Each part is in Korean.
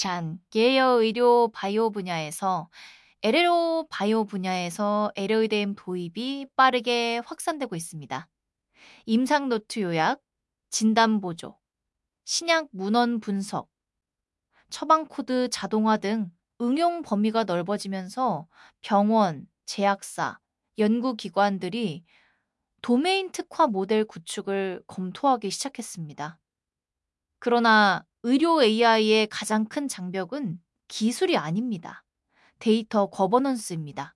예여 의료 바이오 분야에서 LLO 바이오 분야에서 LODM 도입이 빠르게 확산되고 있습니다. 임상 노트 요약, 진단 보조, 신약 문헌 분석, 처방 코드 자동화 등 응용 범위가 넓어지면서 병원, 제약사, 연구기관들이 도메인 특화 모델 구축을 검토하기 시작했습니다. 그러나 의료 AI의 가장 큰 장벽은 기술이 아닙니다. 데이터 거버넌스입니다.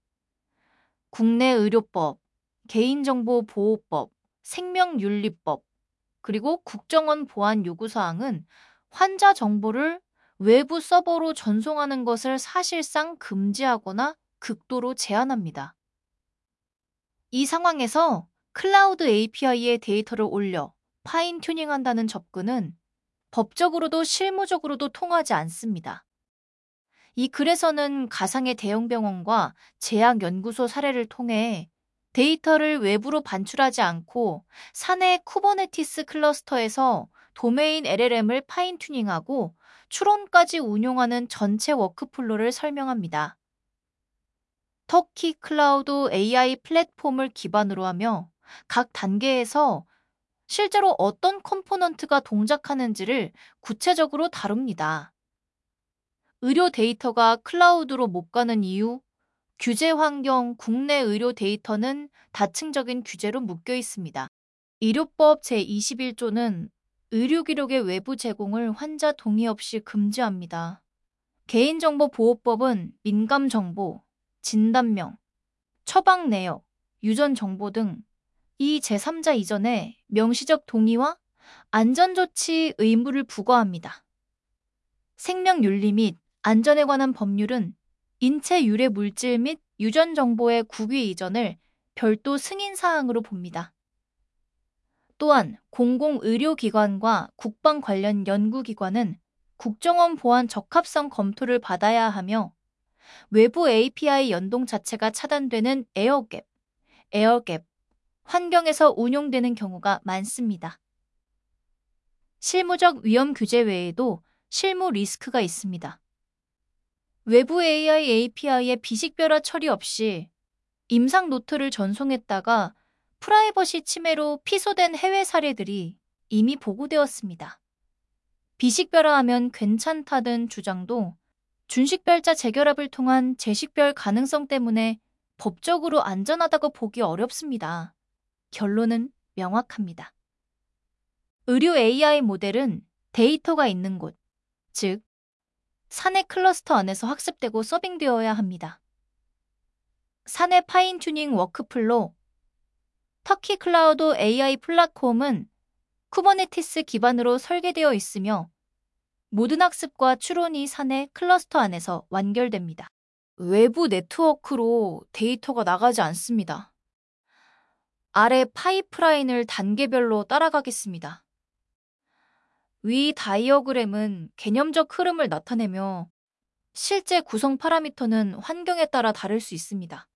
국내 의료법, 개인정보보호법, 생명윤리법, 그리고 국정원 보안 요구사항은 환자 정보를 외부 서버로 전송하는 것을 사실상 금지하거나 극도로 제한합니다. 이 상황에서 클라우드 API에 데이터를 올려 파인 튜닝한다는 접근은 법적으로도 실무적으로도 통하지 않습니다. 이 글에서는 가상의 대형 병원과 제약연구소 사례를 통해 데이터를 외부로 반출하지 않고 사내 쿠버네티스 클러스터에서 도메인 LLM을 파인 튜닝하고 추론까지 운용하는 전체 워크플로를 설명합니다. 터키 클라우드 AI 플랫폼을 기반으로 하며 각 단계에서 실제로 어떤 컴포넌트가 동작하는지를 구체적으로 다룹니다. 의료 데이터가 클라우드로 못 가는 이유, 규제 환경, 국내 의료 데이터는 다층적인 규제로 묶여 있습니다. 의료법 제21조는 의료기록의 외부 제공을 환자 동의 없이 금지합니다. 개인정보보호법은 민감정보, 진단명, 처방 내역, 유전 정보 등 이 제3자 이전에 명시적 동의와 안전조치 의무를 부과합니다. 생명윤리 및 안전에 관한 법률은 인체 유래 물질 및 유전 정보의 국위 이전을 별도 승인 사항으로 봅니다. 또한 공공의료기관과 국방 관련 연구기관은 국정원 보안 적합성 검토를 받아야 하며 외부 API 연동 자체가 차단되는 에어갭 환경에서 운용되는 경우가 많습니다. 실무적 위험 규제 외에도 실무 리스크가 있습니다. 외부 AI API의 비식별화 처리 없이 임상 노트를 전송했다가 프라이버시 침해로 피소된 해외 사례들이 이미 보고되었습니다. 비식별화하면 괜찮다는 주장도 준식별자 재결합을 통한 재식별 가능성 때문에 법적으로 안전하다고 보기 어렵습니다. 결론은 명확합니다. 의료 AI 모델은 데이터가 있는 곳, 즉 사내 클러스터 안에서 학습되고 서빙되어야 합니다. 사내 파인 튜닝 워크플로 터키 클라우드 AI 플랫폼은 쿠버네티스 기반으로 설계되어 있으며 모든 학습과 추론이 사내 클러스터 안에서 완결됩니다. 외부 네트워크로 데이터가 나가지 않습니다. 아래 파이프라인을 단계별로 따라가겠습니다. 위 다이어그램은 개념적 흐름을 나타내며 실제 구성 파라미터는 환경에 따라 다를 수 있습니다.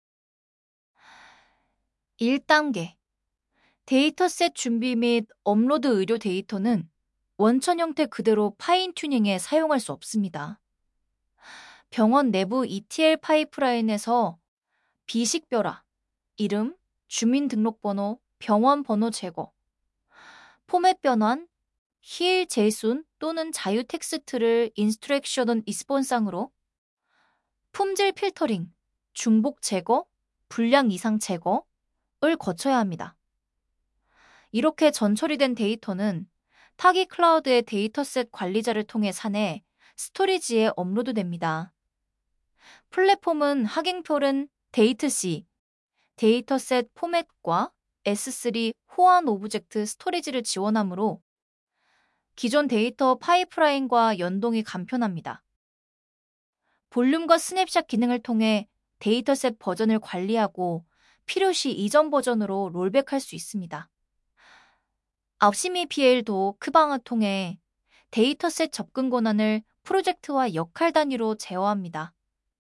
1단계 데이터셋 준비 및 업로드 의료 데이터는 원천 형태 그대로 파인 튜닝에 사용할 수 없습니다. 병원 내부 ETL 파이프라인에서 비식별화, 이름, 주민등록번호, 병원 번호 제거, 포맷 변환, 힐 제이슨 또는 자유 텍스트를 인스트럭션 리스폰상으로 품질 필터링, 중복 제거, 불량 이상 제거를 거쳐야 합니다. 이렇게 전처리된 데이터는 타기 클라우드의 데이터셋 관리자를 통해 사내 스토리지에 업로드됩니다. 플랫폼은 확인표는 데이트C, 데이터셋 포맷과 S3 호환 오브젝트 스토리지를 지원하므로 기존 데이터 파이프라인과 연동이 간편합니다. 볼륨과 스냅샷 기능을 통해 데이터셋 버전을 관리하고 필요시 이전 버전으로 롤백할 수 있습니다. 업시미PL도 크방을 통해 데이터셋 접근 권한을 프로젝트와 역할 단위로 제어합니다.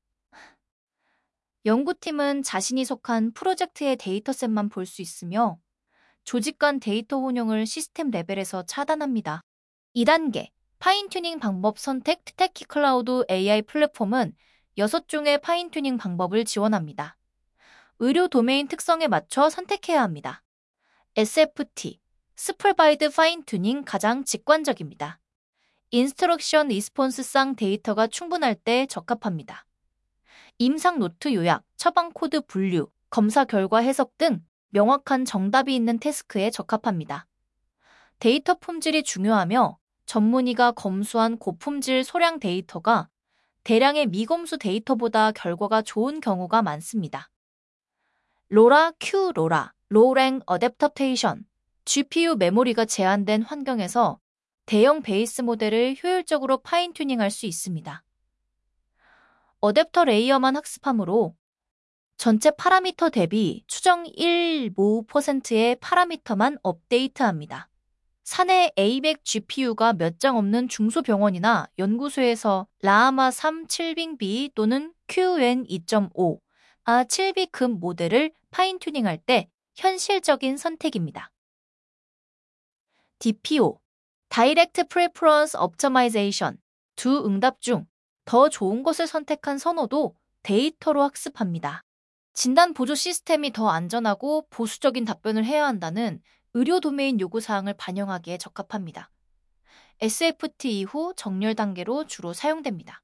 연구팀은 자신이 속한 프로젝트의 데이터셋만 볼 수 있으며 조직 간 데이터 혼용을 시스템 레벨에서 차단합니다. 2단계 파인튜닝 방법 선택 스태키 클라우드 AI 플랫폼은 6종의 파인튜닝 방법을 지원합니다. 의료 도메인 특성에 맞춰 선택해야 합니다. SFT, 스플바이드 파인튜닝 가장 직관적입니다. 인스트럭션 리스폰스상 데이터가 충분할 때 적합합니다. 임상 노트 요약, 처방 코드 분류, 검사 결과 해석 등 명확한 정답이 있는 태스크에 적합합니다. 데이터 품질이 중요하며 전문의가 검수한 고품질 소량 데이터가 대량의 미검수 데이터보다 결과가 좋은 경우가 많습니다. 로라 Q 로라, 로랭 어댑터테이션, GPU 메모리가 제한된 환경에서 대형 베이스 모델을 효율적으로 파인튜닝할 수 있습니다. 어댑터 레이어만 학습하므로 전체 파라미터 대비 추정 1.5%의 파라미터만 업데이트합니다. 사내 A100 GPU가 몇 장 없는 중소병원이나 연구소에서 라마 3 7빙B 또는 QN 2.5, 7비급 모델을 파인튜닝할 때 현실적인 선택입니다. DPO, Direct Preference Optimization, 두 응답 중 더 좋은 것을 선택한 선호도 데이터로 학습합니다. 진단 보조 시스템이 더 안전하고 보수적인 답변을 해야 한다는 의료 도메인 요구사항을 반영하기에 적합합니다. SFT 이후 정렬 단계로 주로 사용됩니다.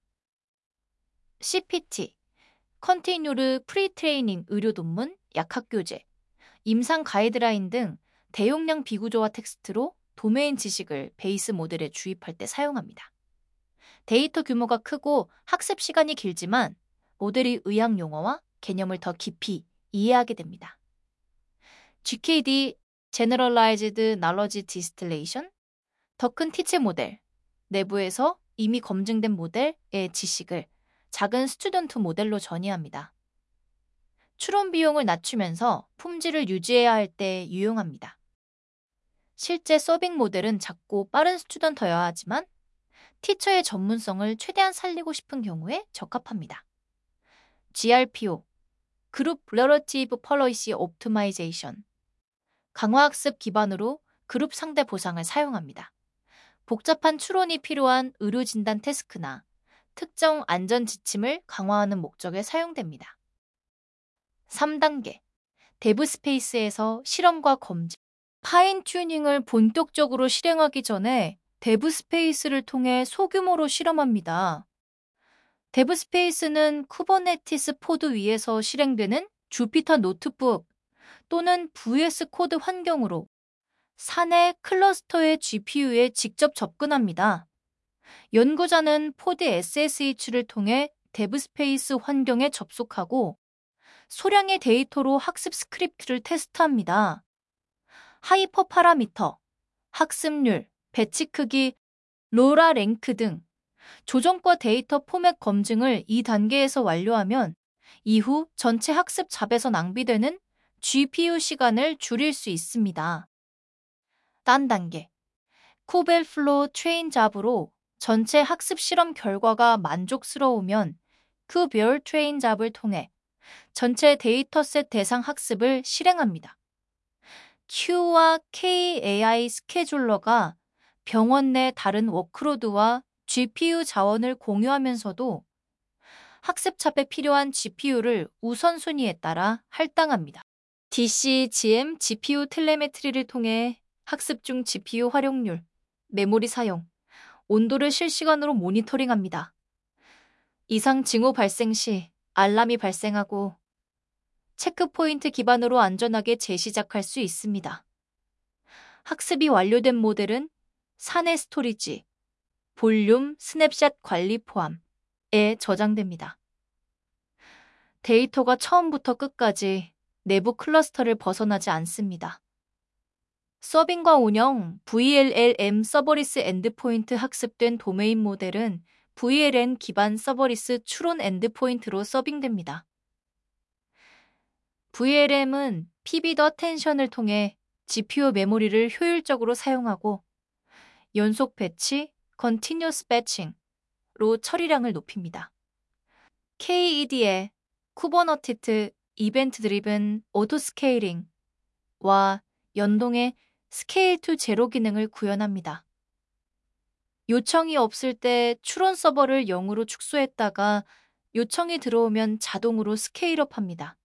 CPT, 컨티뉴르 프리트레이닝 의료 논문, 약학교재, 임상 가이드라인 등 대용량 비구조화 텍스트로 도메인 지식을 베이스 모델에 주입할 때 사용합니다. 데이터 규모가 크고 학습 시간이 길지만 모델이 의학 용어와 개념을 더 깊이 이해하게 됩니다. GKD, Generalized Knowledge Distillation, 더 큰 티치 모델, 내부에서 이미 검증된 모델의 지식을 작은 스튜던트 모델로 전이합니다. 추론 비용을 낮추면서 품질을 유지해야 할 때 유용합니다. 실제 서빙 모델은 작고 빠른 스튜던트여야 하지만 티처의 전문성을 최대한 살리고 싶은 경우에 적합합니다. GRPO, 그룹 Relative Policy Optimization, 강화학습 기반으로 그룹 상대 보상을 사용합니다. 복잡한 추론이 필요한 의료 진단 태스크나 특정 안전 지침을 강화하는 목적에 사용됩니다. 3단계, 데브 스페이스에서 실험과 검증. 파인 튜닝을 본격적으로 실행하기 전에 데브 스페이스를 통해 소규모로 실험합니다. 데브 스페이스는 쿠버네티스 포드 위에서 실행되는 주피터 노트북 또는 VS 코드 환경으로 사내 클러스터의 GPU에 직접 접근합니다. 연구자는 포드 SSH를 통해 데브 스페이스 환경에 접속하고 소량의 데이터로 학습 스크립트를 테스트합니다. 하이퍼 파라미터, 학습률, 배치 크기, 로라 랭크 등 조정과 데이터 포맷 검증을 이 단계에서 완료하면 이후 전체 학습 잡에서 낭비되는 GPU 시간을 줄일 수 있습니다. 딴 단계, 쿠벨플로 트레인 잡으로 전체 학습 실험 결과가 만족스러우면 쿠벨 트레인 잡을 통해 전체 데이터셋 대상 학습을 실행합니다. Q와 K-AI 스케줄러가 병원 내 다른 워크로드와 GPU 자원을 공유하면서도 학습 찹에 필요한 GPU를 우선순위에 따라 할당합니다. DCGM GPU 텔레메트리를 통해 학습 중 GPU 활용률, 메모리 사용, 온도를 실시간으로 모니터링합니다. 이상 징후 발생 시 알람이 발생하고 체크포인트 기반으로 안전하게 재시작할 수 있습니다. 학습이 완료된 모델은 사내 스토리지, 볼륨, 스냅샷 관리 포함에 저장됩니다. 데이터가 처음부터 끝까지 내부 클러스터를 벗어나지 않습니다. 서빙과 운영, VLLM 서버리스 엔드포인트 학습된 도메인 모델은 VLN 기반 서버리스 추론 엔드포인트로 서빙됩니다. VLM은 PB 더 텐션을 통해 GPU 메모리를 효율적으로 사용하고 연속 배치, Continuous Batching로 처리량을 높입니다. KED의 쿠버너티스 이벤트 드리븐 오토 스케일링과 연동해 스케일 투 제로 기능을 구현합니다. 요청이 없을 때 추론 서버를 0으로 축소했다가 요청이 들어오면 자동으로 스케일업합니다.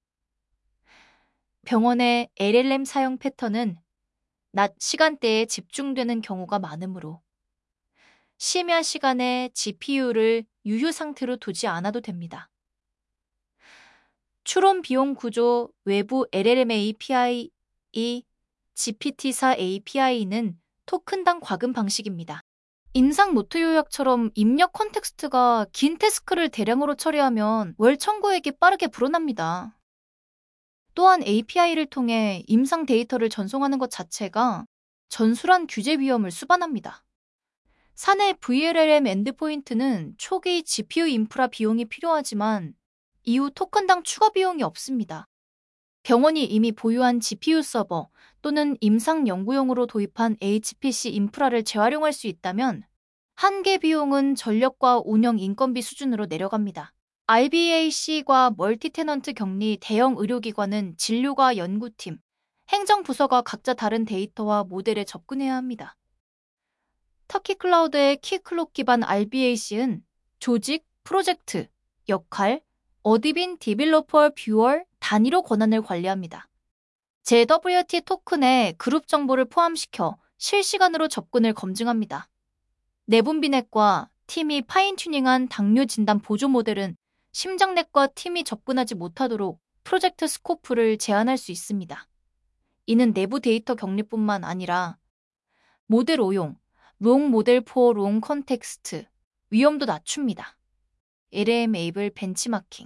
병원의 LLM 사용 패턴은 낮 시간대에 집중되는 경우가 많으므로 심야 시간에 GPU를 유휴 상태로 두지 않아도 됩니다. 추론 비용 구조 외부 LLM API GPT-4 API는 토큰당 과금 방식입니다. 임상 노트 요약처럼 입력 컨텍스트가 긴 태스크를 대량으로 처리하면 월 청구액이 빠르게 불어납니다. 또한 API를 통해 임상 데이터를 전송하는 것 자체가 전술한 규제 위험을 수반합니다. 사내 VLLM 엔드포인트는 초기 GPU 인프라 비용이 필요하지만 이후 토큰당 추가 비용이 없습니다. 병원이 이미 보유한 GPU 서버 또는 임상 연구용으로 도입한 HPC 인프라를 재활용할 수 있다면 한계 비용은 전력과 운영 인건비 수준으로 내려갑니다. RBAC과 멀티테넌트 격리 대형 의료기관은 진료과 연구팀, 행정부서가 각자 다른 데이터와 모델에 접근해야 합니다. 터키 클라우드의 키클록 기반 RBAC은 조직, 프로젝트, 역할, 어드빈, 디벨로퍼, 뷰어 단위로 권한을 관리합니다. JWT 토큰에 그룹 정보를 포함시켜 실시간으로 접근을 검증합니다. 내분비넷과 팀이 파인튜닝한 당뇨 진단 보조 모델은 심장넷과 팀이 접근하지 못하도록 프로젝트 스코프를 제한할 수 있습니다. 이는 내부 데이터 격리뿐만 아니라 모델 오용, 롱 모델 포 롱 컨텍스트 위험도 낮춥니다. LM 에이블 벤치마킹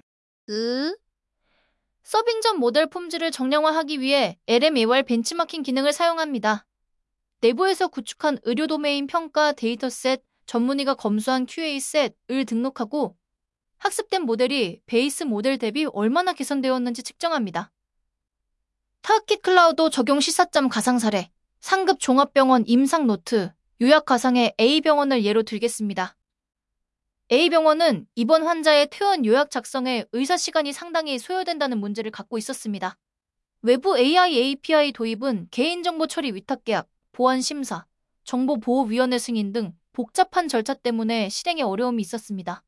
서빙 전 모델 품질을 정량화하기 위해 LMAR 벤치마킹 기능을 사용합니다. 내부에서 구축한 의료 도메인 평가 데이터셋, 전문의가 검수한 QA셋을 등록하고 학습된 모델이 베이스 모델 대비 얼마나 개선되었는지 측정합니다. 터키 클라우드 적용 시사점 가상 사례, 상급 종합병원 임상 노트, 요약 가상의 A병원을 예로 들겠습니다. A병원은 입원 환자의 퇴원 요약 작성에 의사 시간이 상당히 소요된다는 문제를 갖고 있었습니다. 외부 AI API 도입은 개인정보 처리 위탁계약, 보안 심사, 정보보호위원회 승인 등 복잡한 절차 때문에 실행에 어려움이 있었습니다.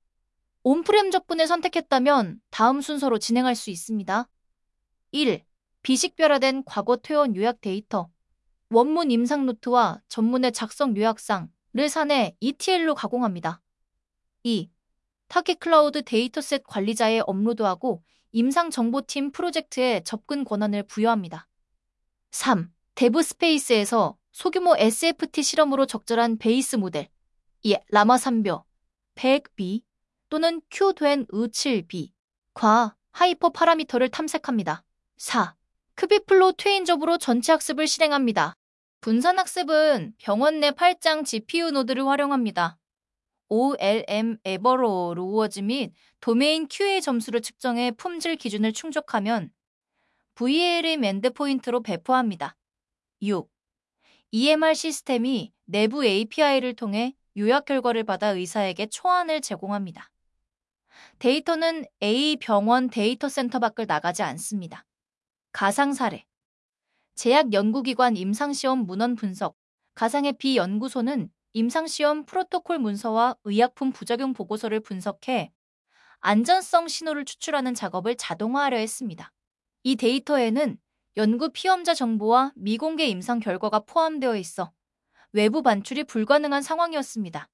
온프렘 접근을 선택했다면 다음 순서로 진행할 수 있습니다. 1. 비식별화된 과거 퇴원 요약 데이터, 원문 임상 노트와 전문의 작성 요약상을 사내 ETL로 가공합니다. 2. 터키 클라우드 데이터셋 관리자에 업로드하고 임상정보팀 프로젝트에 접근 권한을 부여합니다. 3. 데브 스페이스에서 소규모 SFT 실험으로 적절한 베이스 모델, 라마 3벼, 100B 또는 큐된 의7B과 하이퍼 파라미터를 탐색합니다. 4. 크비플로 트윈접으로 전체 학습을 실행합니다. 분산학습은 병원 내 8장 GPU 노드를 활용합니다. OLM 에버로우어즈 및 도메인 QA 점수를 측정해 품질 기준을 충족하면 VLM 엔드포인트로 배포합니다. 6. EMR 시스템이 내부 API를 통해 요약 결과를 받아 의사에게 초안을 제공합니다. 데이터는 A 병원 데이터 센터 밖을 나가지 않습니다. 가상 사례. 제약 연구기관 임상시험 문헌 분석. 가상의 B연구소는 임상시험 프로토콜 문서와 의약품 부작용 보고서를 분석해 안전성 신호를 추출하는 작업을 자동화하려 했습니다. 이 데이터에는 연구 피험자 정보와 미공개 임상 결과가 포함되어 있어 외부 반출이 불가능한 상황이었습니다.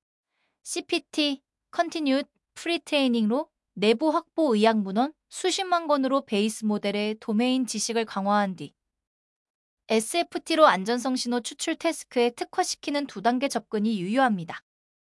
CPT, Continued Pre-Training로 내부 확보 의약 문헌 수십만 건으로 베이스 모델의 도메인 지식을 강화한 뒤 SFT로 안전성 신호 추출 태스크에 특화시키는 2단계 접근이 유효합니다.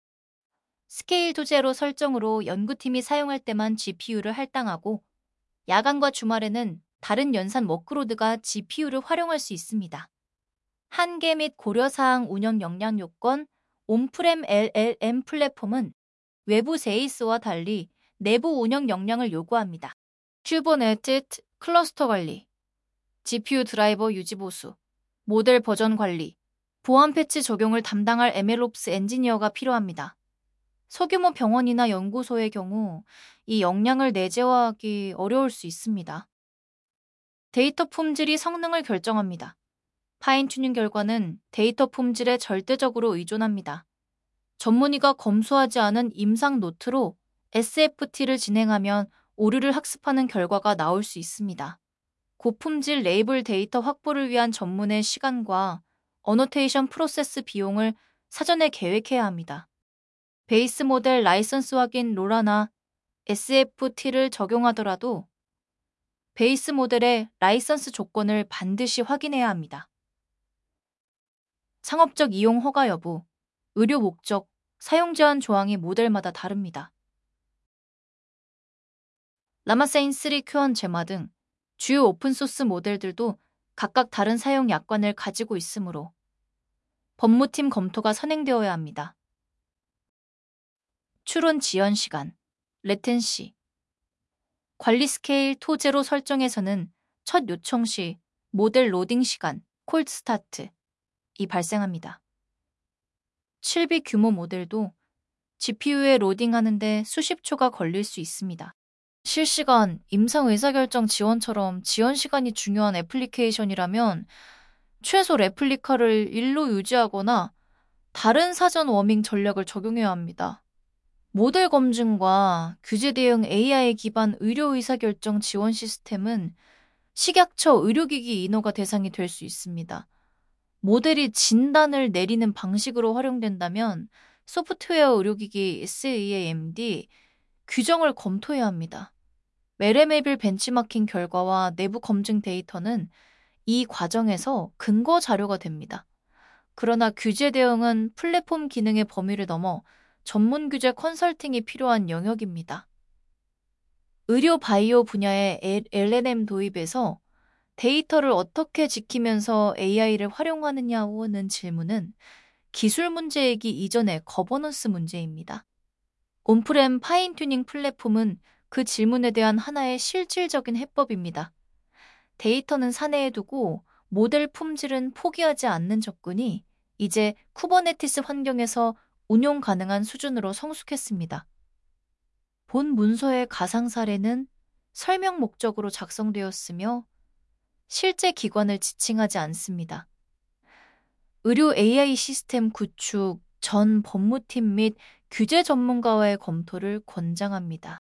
스케일 도 제로 설정으로 연구팀이 사용할 때만 GPU를 할당하고 야간과 주말에는 다른 연산 워크로드가 GPU를 활용할 수 있습니다. 한계 및 고려사항 운영 역량 요건 온프렘 LLM 플랫폼은 외부 세이스와 달리 내부 운영 역량을 요구합니다. 큐버네티스 클러스터 관리, GPU 드라이버 유지 보수, 모델 버전 관리, 보안 패치 적용을 담당할 MLOps 엔지니어가 필요합니다. 소규모 병원이나 연구소의 경우 이 역량을 내재화하기 어려울 수 있습니다. 데이터 품질이 성능을 결정합니다. 파인튜닝 결과는 데이터 품질에 절대적으로 의존합니다. 전문의가 검수하지 않은 임상 노트로 SFT를 진행하면 오류를 학습하는 결과가 나올 수 있습니다. 고품질 레이블 데이터 확보를 위한 전문의 시간과 어노테이션 프로세스 비용을 사전에 계획해야 합니다. 베이스 모델 라이선스 확인 로라나 SFT를 적용하더라도 베이스 모델의 라이선스 조건을 반드시 확인해야 합니다. 상업적 이용 허가 여부, 의료 목적, 사용 제한 조항이 모델마다 다릅니다. 라마세인 3 큐언 제마 등 주요 오픈소스 모델들도 각각 다른 사용 약관을 가지고 있으므로 법무팀 검토가 선행되어야 합니다. 추론 지연 시간, 레텐시, 관리 스케일 토제로 설정에서는 첫 요청 시 모델 로딩 시간, 콜드 스타트, 이 발생합니다. 7비 규모 모델도 GPU에 로딩하는데 수십 초가 걸릴 수 있습니다. 실시간 임상 의사결정 지원처럼 지원 시간이 중요한 애플리케이션이라면 최소 레플리카를 1로 유지하거나 다른 사전 워밍 전략을 적용해야 합니다. 모델 검증과 규제 대응 AI 기반 의료 의사결정 지원 시스템은 식약처 의료기기 인허가 대상이 될 수 있습니다. 모델이 진단을 내리는 방식으로 활용된다면 소프트웨어 의료기기 SEAMD 규정을 검토해야 합니다. 메레메빌 벤치마킹 결과와 내부 검증 데이터는 이 과정에서 근거 자료가 됩니다. 그러나 규제 대응은 플랫폼 기능의 범위를 넘어 전문 규제 컨설팅이 필요한 영역입니다. 의료 바이오 분야의 LLM 도입에서 데이터를 어떻게 지키면서 AI를 활용하느냐는 질문은 기술 문제이기 이전의 거버넌스 문제입니다. 온프렘 파인튜닝 플랫폼은 그 질문에 대한 하나의 실질적인 해법입니다. 데이터는 사내에 두고 모델 품질은 포기하지 않는 접근이 이제 쿠버네티스 환경에서 운용 가능한 수준으로 성숙했습니다. 본 문서의 가상 사례는 설명 목적으로 작성되었으며 실제 기관을 지칭하지 않습니다. 의료 AI 시스템 구축 전 법무팀 및 규제 전문가와의 검토를 권장합니다.